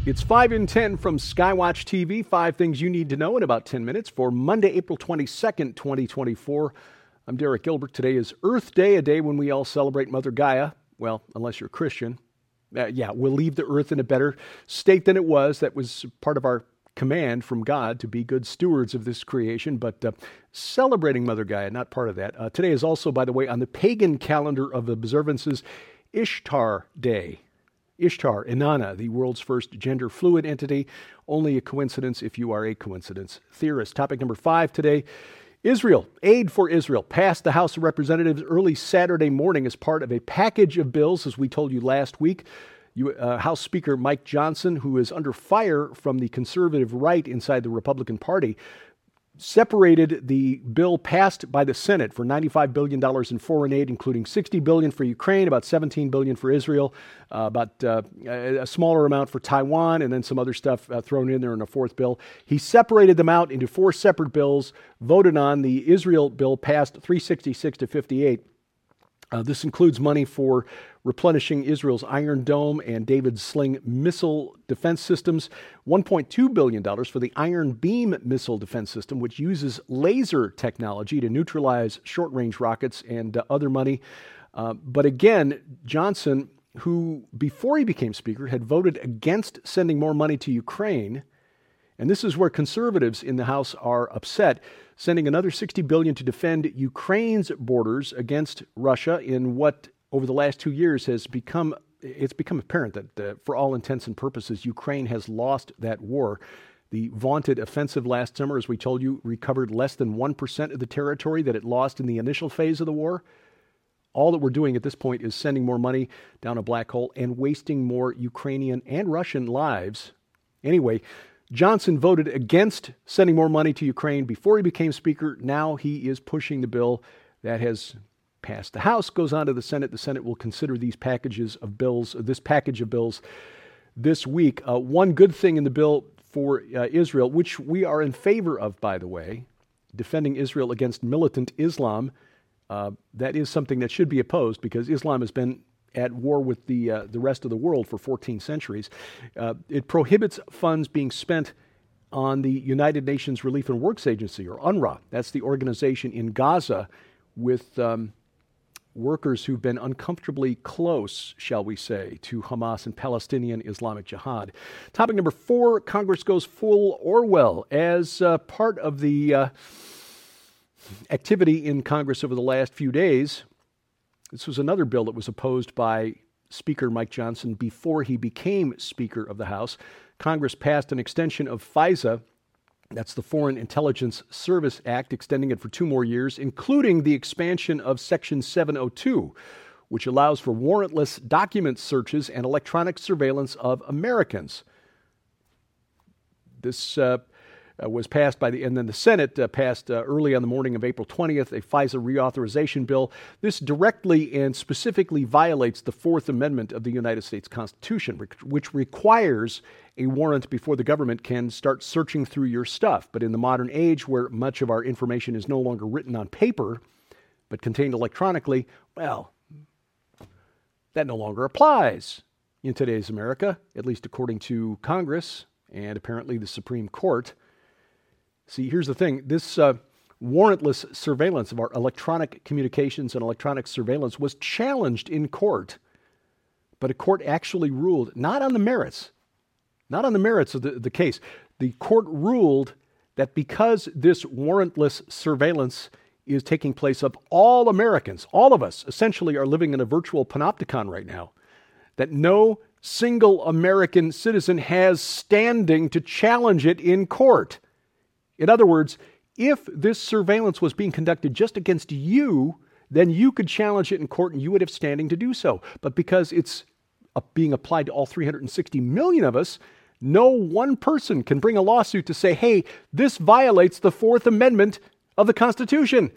It's 5 in 10 from Skywatch TV. 5 things you need to know in about 10 minutes for Monday, April 22nd, 2024. I'm Derek Gilbert. Today is Earth Day, a day when we all celebrate Mother Gaia. Well, unless you're a Christian. We'll leave the earth in a better state than it was. That was part of our command from God to be good stewards of this creation, but celebrating Mother Gaia, not part of that. Today is also, by the way, on the pagan calendar of observances, Ishtar Day. Ishtar, Inanna, the world's first gender-fluid entity. Only a coincidence if you are a coincidence theorist. Topic number 5 today, Israel. Aid for Israel passed the House of Representatives early Saturday morning as part of a package of bills, as we told you last week. House Speaker Mike Johnson, who is under fire from the conservative right inside the Republican Party, separated the bill passed by the Senate for $95 billion in foreign aid, including $60 billion for Ukraine, about $17 billion for Israel, about a smaller amount for Taiwan, and then some other stuff thrown in there in a fourth bill. He separated them out into 4 separate bills, voted on. The Israel bill passed 366 to 58. This includes money for replenishing Israel's Iron Dome and David Sling missile defense systems, $1.2 billion for the Iron Beam missile defense system, which uses laser technology to neutralize short-range rockets, and other money. But again, Johnson, who before he became Speaker had voted against sending more money to Ukraine, and this is where conservatives in the House are upset, sending another $60 billion to defend Ukraine's borders against Russia in what, over the last 2 years, it's become apparent that for all intents and purposes, Ukraine has lost that war. The vaunted offensive last summer, as we told you, recovered less than 1% of the territory that it lost in the initial phase of the war. All that we're doing at this point is sending more money down a black hole and wasting more Ukrainian and Russian lives. Anyway, Johnson voted against sending more money to Ukraine before he became Speaker. Now he is pushing the bill that has passed the House, goes on to the Senate. The Senate will consider this package of bills this week. One good thing in the bill for Israel, which we are in favor of, by the way, defending Israel against militant Islam, that is something that should be opposed because Islam has been at war with the rest of the world for 14 centuries. It prohibits funds being spent on the United Nations Relief and Works Agency, or UNRWA. That's the organization in Gaza with workers who've been uncomfortably close, shall we say, to Hamas and Palestinian Islamic Jihad. Topic number 4, Congress goes full Orwell as part of the activity in Congress over the last few days. This was another bill that was opposed by Speaker Mike Johnson before he became Speaker of the House. Congress passed an extension of FISA, that's the Foreign Intelligence Service Act, extending it for 2 more years, including the expansion of Section 702, which allows for warrantless document searches and electronic surveillance of Americans. This was passed and then the Senate passed early on the morning of April 20th, a FISA reauthorization bill. This directly and specifically violates the 4th Amendment of the United States Constitution, which requires a warrant before the government can start searching through your stuff. But in the modern age, where much of our information is no longer written on paper, but contained electronically, well, that no longer applies in today's America, at least according to Congress and apparently the Supreme Court. See, here's the thing. This warrantless surveillance of our electronic communications and electronic surveillance was challenged in court, but a court actually ruled not on the merits of the case. The court ruled that because this warrantless surveillance is taking place of all Americans, all of us essentially are living in a virtual panopticon right now, that no single American citizen has standing to challenge it in court. In other words, if this surveillance was being conducted just against you, then you could challenge it in court and you would have standing to do so. But because it's being applied to all 360 million of us, no one person can bring a lawsuit to say, hey, this violates the 4th Amendment of the Constitution.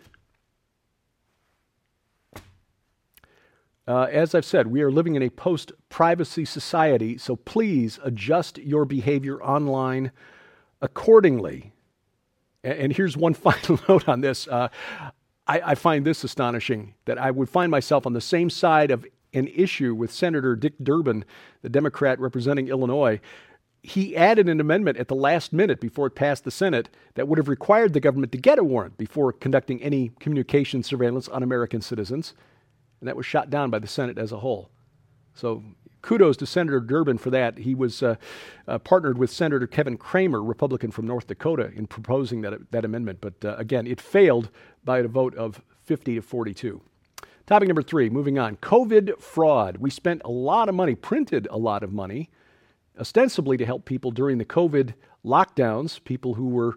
As I've said, we are living in a post-privacy society, so please adjust your behavior online accordingly. And here's one final note on this. I find this astonishing, that I would find myself on the same side of an issue with Senator Dick Durbin, the Democrat representing Illinois, he added an amendment at the last minute before it passed the Senate that would have required the government to get a warrant before conducting any communication surveillance on American citizens, and that was shot down by the Senate as a whole. So kudos to Senator Durbin for that. He was partnered with Senator Kevin Cramer, Republican from North Dakota, in proposing that amendment. But again, it failed by a vote of 50 to 42. Topic number 3, moving on. COVID fraud. We spent a lot of money, printed a lot of money, ostensibly to help people during the COVID lockdowns, people who were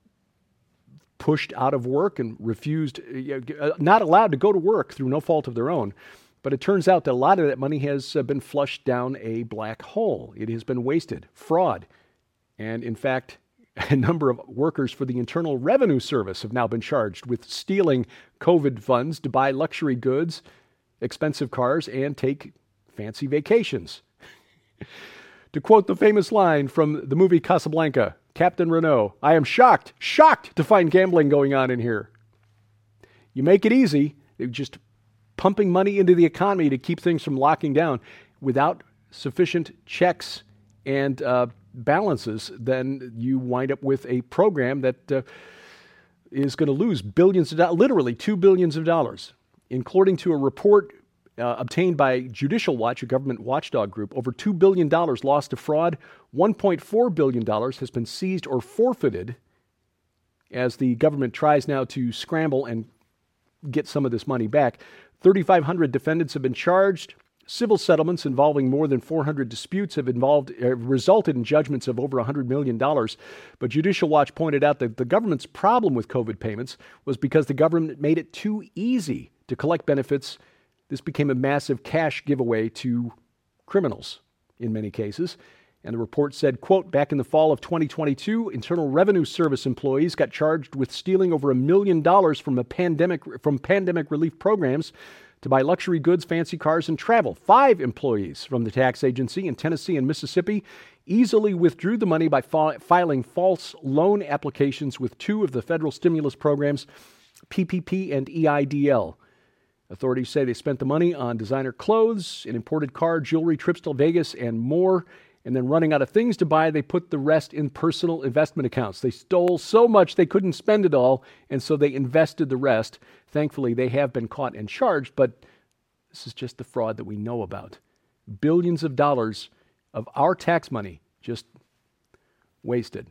pushed out of work and refused, not allowed to go to work through no fault of their own. But it turns out that a lot of that money has been flushed down a black hole. It has been wasted, fraud. And in fact, a number of workers for the Internal Revenue Service have now been charged with stealing COVID funds to buy luxury goods, expensive cars, and take fancy vacations. To quote the famous line from the movie Casablanca, Captain Renault, "I am shocked to find gambling going on in here." You make it easy, just pumping money into the economy to keep things from locking down without sufficient checks and balances, then you wind up with a program that is going to lose billions of dollars, literally $2 billion, according to a report obtained by Judicial Watch, a government watchdog group. Over $2 billion lost to fraud. $1.4 billion has been seized or forfeited as the government tries now to scramble and get some of this money back. 3,500 defendants have been charged. Civil settlements involving more than 400 disputes have resulted in judgments of over $100 million. But Judicial Watch pointed out that the government's problem with COVID payments was because the government made it too easy to collect benefits. This became a massive cash giveaway to criminals in many cases. And the report said, quote, back in the fall of 2022, Internal Revenue Service employees got charged with stealing over $1 million from pandemic relief programs to buy luxury goods, fancy cars, and travel. 5 employees from the tax agency in Tennessee and Mississippi easily withdrew the money by filing false loan applications with 2 of the federal stimulus programs, PPP and EIDL. Authorities say they spent the money on designer clothes, an imported car, jewelry, trips to Vegas, and more. And then running out of things to buy, they put the rest in personal investment accounts. They stole so much they couldn't spend it all, and so they invested the rest. Thankfully, they have been caught and charged, but this is just the fraud that we know about. Billions of dollars of our tax money just wasted.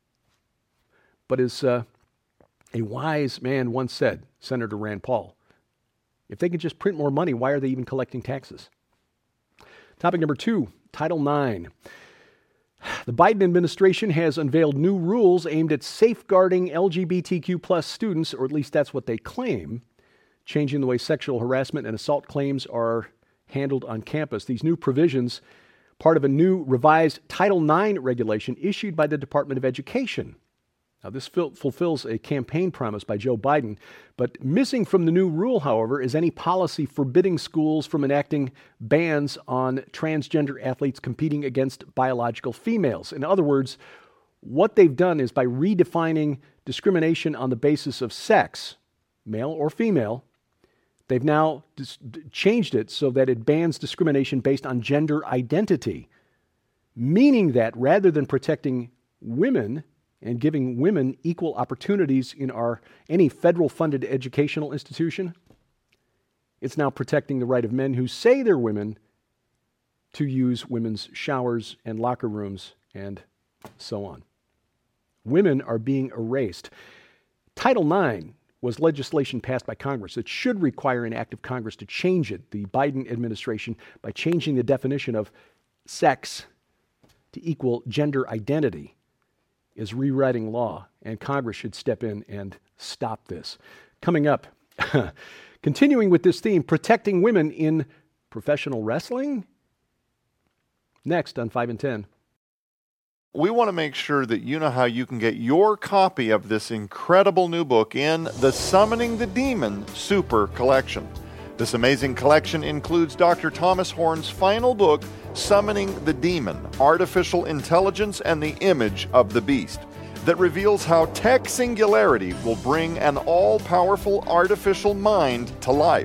But as a wise man once said, Senator Rand Paul, if they could just print more money, why are they even collecting taxes? Topic number 2, Title IX. The Biden administration has unveiled new rules aimed at safeguarding LGBTQ plus students, or at least that's what they claim, changing the way sexual harassment and assault claims are handled on campus. These new provisions, part of a new revised Title IX regulation issued by the Department of Education. Now, this fulfills a campaign promise by Joe Biden, but missing from the new rule, however, is any policy forbidding schools from enacting bans on transgender athletes competing against biological females. In other words, what they've done is by redefining discrimination on the basis of sex, male or female, they've now changed it so that it bans discrimination based on gender identity, meaning that rather than protecting women and giving women equal opportunities in any federal-funded educational institution, it's now protecting the right of men who say they're women to use women's showers and locker rooms and so on. Women are being erased. Title IX was legislation passed by Congress. It should require an act of Congress to change it. The Biden administration, by changing the definition of sex to equal gender identity, is rewriting law, and Congress should step in and stop this. Coming up, continuing with this theme, protecting women in professional wrestling? Next on 5 and 10. We want to make sure that you know how you can get your copy of this incredible new book in the Summoning the Demon Super Collection. This amazing collection includes Dr. Thomas Horn's final book, Summoning the Demon, Artificial Intelligence and the Image of the Beast, that reveals how tech singularity will bring an all-powerful artificial mind to life.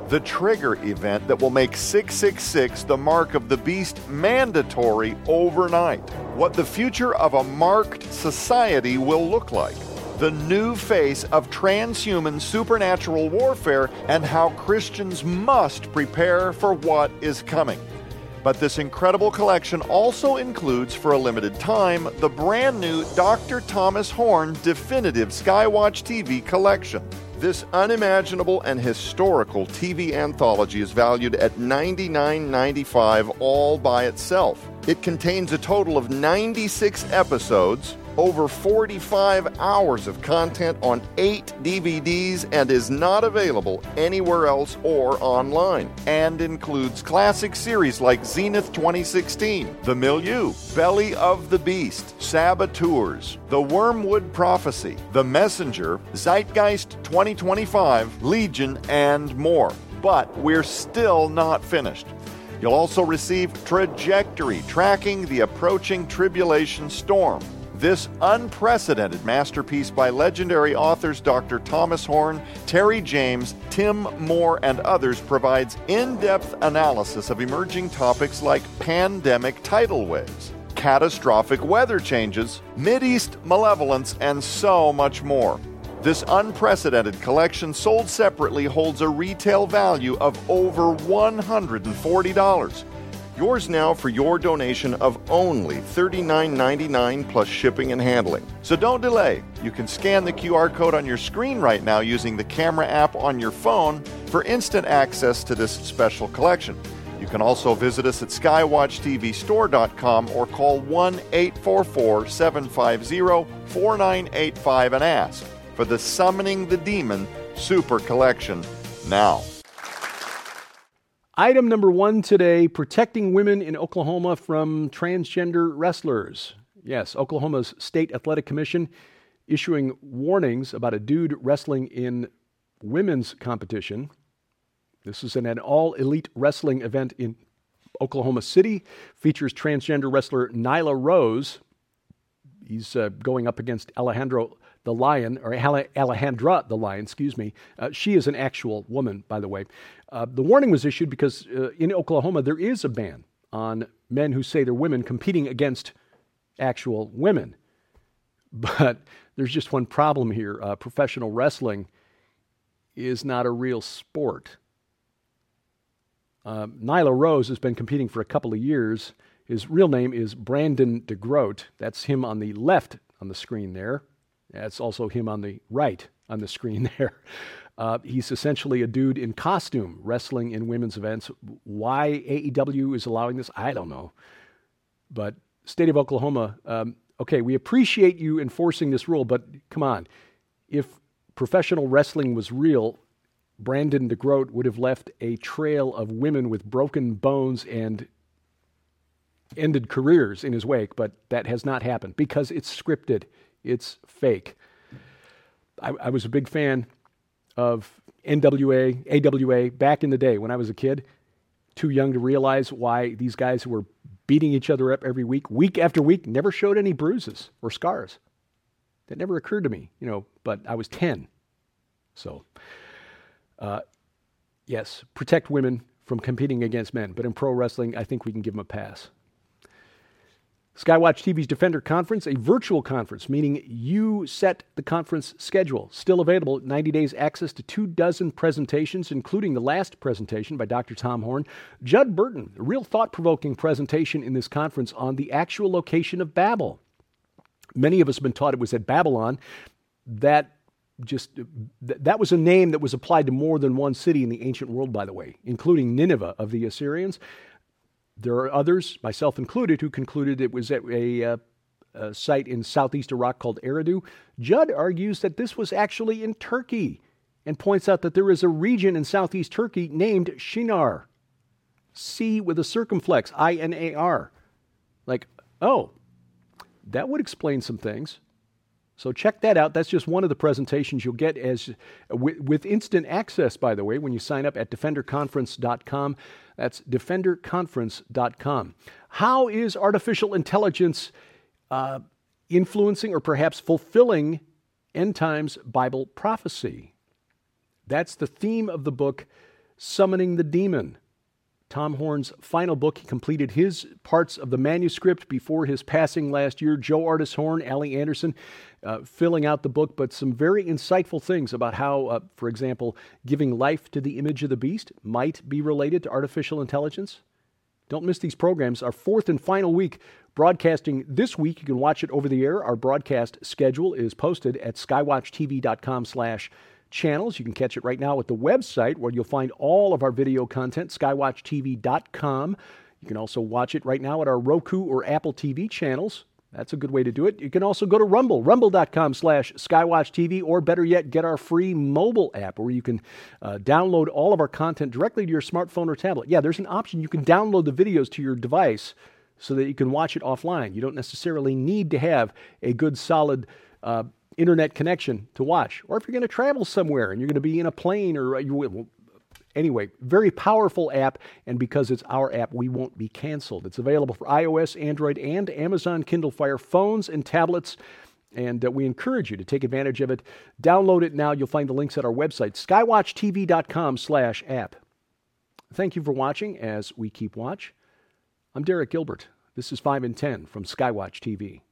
the trigger event that will make 666, the mark of the beast, mandatory overnight. What the future of a marked society will look like. The new face of transhuman supernatural warfare and how Christians must prepare for what is coming. But this incredible collection also includes, for a limited time, the brand new Dr. Thomas Horn Definitive Skywatch TV collection. This unimaginable and historical TV anthology is valued at $99.95 all by itself. It contains a total of 96 episodes, over 45 hours of content on 8 DVDs, and is not available anywhere else or online, and includes classic series like Zenith 2016, The Milieu, Belly of the Beast, Saboteurs, The Wormwood Prophecy, The Messenger, Zeitgeist 2025, Legion, and more. But we're still not finished. You'll also receive Trajectory, Tracking the Approaching Tribulation Storm. This unprecedented masterpiece by legendary authors Dr. Thomas Horn, Terry James, Tim Moore, and others provides in-depth analysis of emerging topics like pandemic tidal waves, catastrophic weather changes, Mideast malevolence, and so much more. This unprecedented collection, sold separately, holds a retail value of over $140. Yours now for your donation of only $39.99 plus shipping and handling. So don't delay. You can scan the QR code on your screen right now using the camera app on your phone for instant access to this special collection. You can also visit us at skywatchtvstore.com or call 1-844-750-4985 and ask for the Summoning the Demon Super Collection now. Item number 1 today, protecting women in Oklahoma from transgender wrestlers. Yes, Oklahoma's State Athletic Commission issuing warnings about a dude wrestling in women's competition. This is an all-elite wrestling event in Oklahoma City. Features transgender wrestler Nyla Rose. He's going up against Alejandra the Lion. She is an actual woman, by the way. The warning was issued because in Oklahoma there is a ban on men who say they're women competing against actual women. But there's just one problem here. Professional wrestling is not a real sport. Nyla Rose has been competing for a couple of years. His real name is Brandon DeGroat. That's him on the left on the screen there. That's also him on the right on the screen there. He's essentially a dude in costume wrestling in women's events. Why AEW is allowing this, I don't know. But state of Oklahoma, okay, we appreciate you enforcing this rule, but come on. If professional wrestling was real, Brandon DeGroat would have left a trail of women with broken bones and ended careers in his wake, but that has not happened because it's scripted. It's fake. I was a big fan of NWA, AWA back in the day when I was a kid, too young to realize why these guys who were beating each other up every week after week, never showed any bruises or scars. That never occurred to me, but I was 10. So, yes, protect women from competing against men, but in pro wrestling, I think we can give them a pass. Skywatch TV's Defender Conference, a virtual conference, meaning you set the conference schedule. Still available, 90 days access to 24 presentations, including the last presentation by Dr. Tom Horn. Judd Burton, a real thought-provoking presentation in this conference on the actual location of Babel. Many of us have been taught it was at Babylon. That was a name that was applied to more than one city in the ancient world, by the way, including Nineveh of the Assyrians. There are others, myself included, who concluded it was at a site in southeast Iraq called Eridu. Judd argues that this was actually in Turkey and points out that there is a region in southeast Turkey named Shinar. C with a circumflex, I-N-A-R. That would explain some things. So check that out. That's just one of the presentations you'll get with instant access, by the way, when you sign up at defenderconference.com. That's defenderconference.com. How is artificial intelligence influencing or perhaps fulfilling end times Bible prophecy? That's the theme of the book Summoning the Demon, Tom Horn's final book. He completed his parts of the manuscript before his passing last year. Joe Artis Horn, Allie Anderson filling out the book, but some very insightful things about how, for example, giving life to the image of the beast might be related to artificial intelligence. Don't miss these programs. Our fourth and final week broadcasting this week. You can watch it over the air. Our broadcast schedule is posted at skywatchtv.com/channels. You can catch it right now at the website where you'll find all of our video content, skywatchtv.com. You can also watch it right now at our Roku or Apple TV channels. That's a good way to do it. You can also go to Rumble, rumble.com/skywatchtv, or better yet, get our free mobile app where you can download all of our content directly to your smartphone or tablet. Yeah, there's an option. You can download the videos to your device so that you can watch it offline. You don't necessarily need to have a good, solid internet connection to watch. Or if you're going to travel somewhere and you're going to be in a plane or anyway, very powerful app, and because it's our app, we won't be canceled. It's available for iOS, Android, and Amazon Kindle Fire phones and tablets, and we encourage you to take advantage of it. Download it now. You'll find the links at our website, skywatchtv.com/app. Thank you for watching as we keep watch. I'm Derek Gilbert. This is 5 in 10 from Skywatch TV.